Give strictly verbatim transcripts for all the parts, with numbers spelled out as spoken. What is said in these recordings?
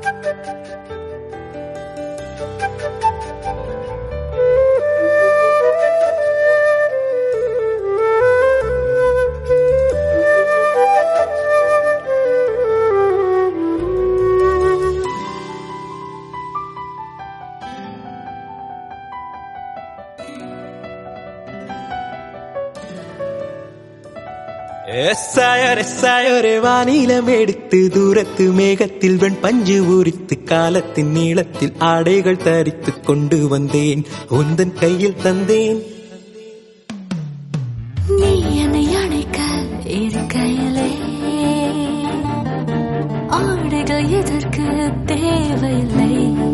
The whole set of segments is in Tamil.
சாயரே சாயரே வானிலம் எடுத்து தூரத்து மேகத்தில் வெண் பஞ்சு உரித்து காலத்தின் நீளத்தில் ஆடைகள் தரித்து கொண்டு வந்தேன் உந்தன் கையில் தந்தேன். நீ என்னை அணைக்க இருக்கையிலே ஆடைகள் எதற்கு தேவையில்லை.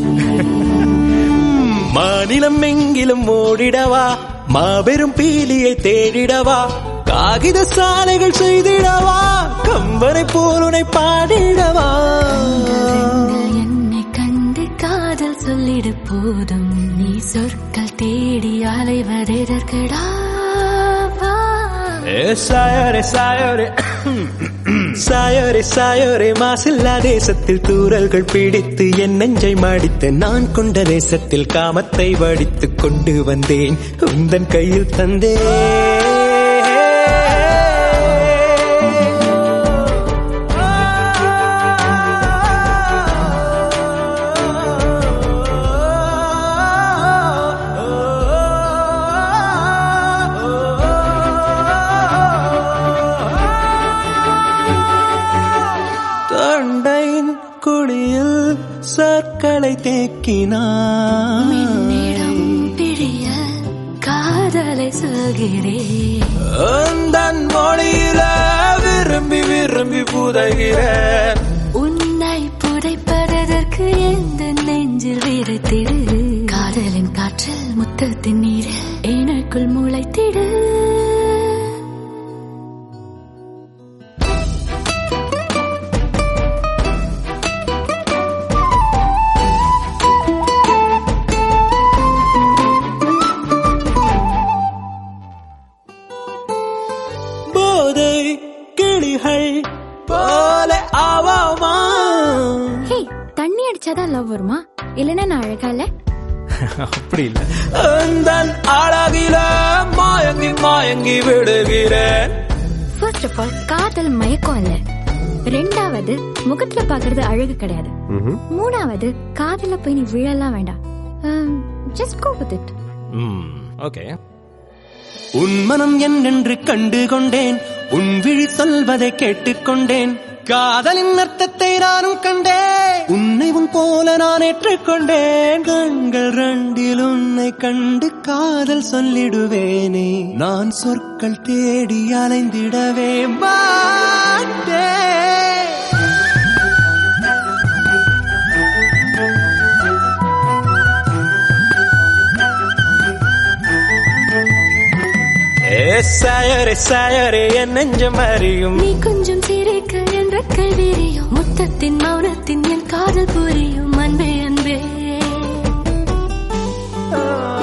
மாநிலம் எங்கிலும் ஓடிடவா மாபெரும் பீலியை தேடிடவா காகித சாலைகள் செய்திடவா கம்பனை போலுனை பாடிடவா. என்னை கண்டு காதல் சொல்லிடு போதும் நீ சொற்கள் தேடி அலைவதற்கடா. சாயரே சாயரே சாயரே சாயரே மாசில்லா தேசத்தில் தூரல்கள் பிடித்து என் நெஞ்சை மாடித்து நான் கொண்ட தேசத்தில் காமத்தை வடித்துக் கொண்டு வந்தேன் உந்தன் கையில் தந்தேன். குளியில் சொற்களை தேக்கினான் பிரிய காதலை சொல்கிறேன் மொழியில விரும்பி விரும்பி புதைகிறேன். உன்னை புதைப்பதற்கு எந்த நெஞ்சில் விரைத்திடு காதலின் காற்றில் முத்தத்தின் நீரில் எனக்குள் முளைத்திடு. தண்ணி அடிச்சாதான் லவ் வருமா? இல்லன்னா நான் அழகால அப்படி இல்ல. அழகில மாயங்கி மாயங்கி விடுகிறேன். ஃபர்ஸ்ட் ஆஃப் ஆல் காதல் மயக்கம் இல்ல. ரெண்டாவது முகத்துல பாக்குறது அழகு கிடையாது. மூணாவது காதல போய் நீ விழலாம் வேண்டாம். Just go with it. Okay. உன் மனம் என்னென்று கண்டு கொண்டேன் உன் விழி சொல்வதை கேட்டுக்கொண்டேன் காதலின் அர்த்தத்தை நானும் கண்டேன் உன்னை உன் போல நான் ஏற்றுக்கொண்டேன். கண்கள் ரெண்டில் உன்னை கண்டு காதல் சொல்லிடுவேனே நான் சொற்கள் தேடி அலைந்திடவே மாட்டேன். சாயரே சாயரே என் நெஞ்சம் அறியும் நீ கொஞ்சம் சிரிக்க என்ற கைவிரியும் முத்தத்தின் மௌனத்தின் என் காதல் புரியும் அன்பே அன்பே.